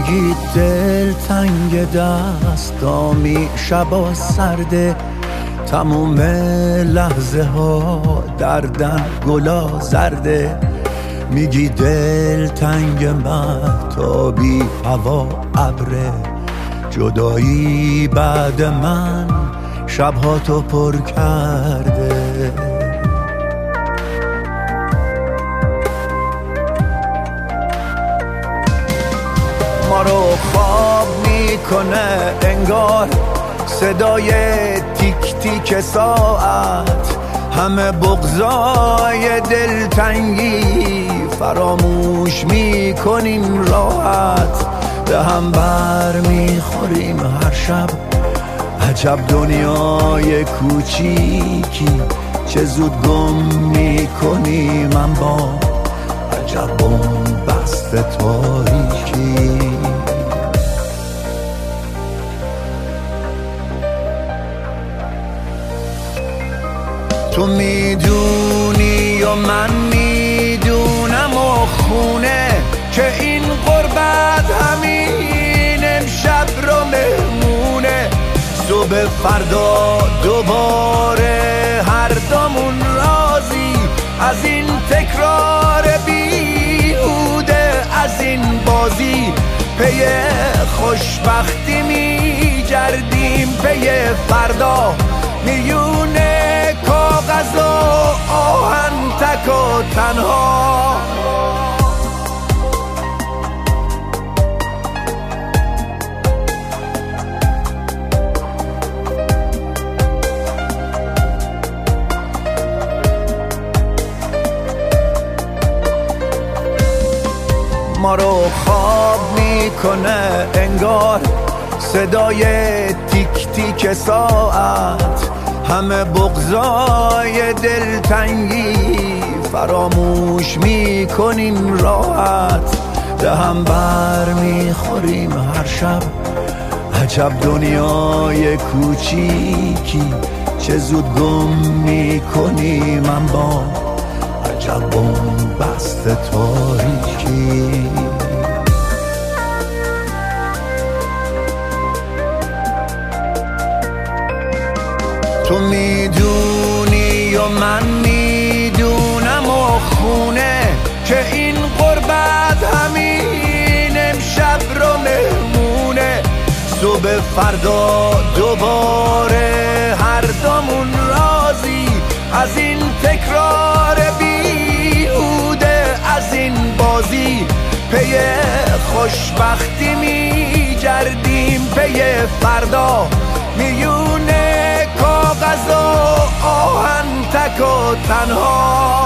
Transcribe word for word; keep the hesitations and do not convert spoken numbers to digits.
میگی دل تنگ دستامی، شبا سرده تموم لحظه ها دردن گلا زرده. میگی دل تنگ مهتابی هوا ابره، جدایی بعد من شبها تو پر کرده. ما رو خواب میکنه انگار صدای تیک تیک ساعت، همه بغضای دلتنگی فراموش میکنیم راحت. به هم بر میخوریم هر شب، عجب دنیای کوچیکی، چه زود گم میکنیم من با عجب بن‌بست تاریکی. تو میدونی و من میدونم و خونه که این غربت همین امشب رو مهمونه. صبح فردا دوباره هر دومون راضی از این تکرار بیهوده، از این بازی پی خوشبختی میگردیم، پی فردا میونه کاغذ و آهن تک و تنها. ما رو خواب میکنه انگار صدای تیک تیک ساعت، همه بغضای دلتنگی فراموش میکنیم راحت. به هم بر میخوریم هر شب، عجب دنیای کوچیکی، چه زود گم میکنیم من با عجب بن‌بست تاریکی. تو میدونی و من میدونم و خونه که این غربت همین امشب رو مهمونه. صبح فردا دوباره هر دومون راضی از این تکرار بیهوده، از این بازی پی خوشبختی میگردیم، پی فردا میونه کاغذ و آهن تک و تنها.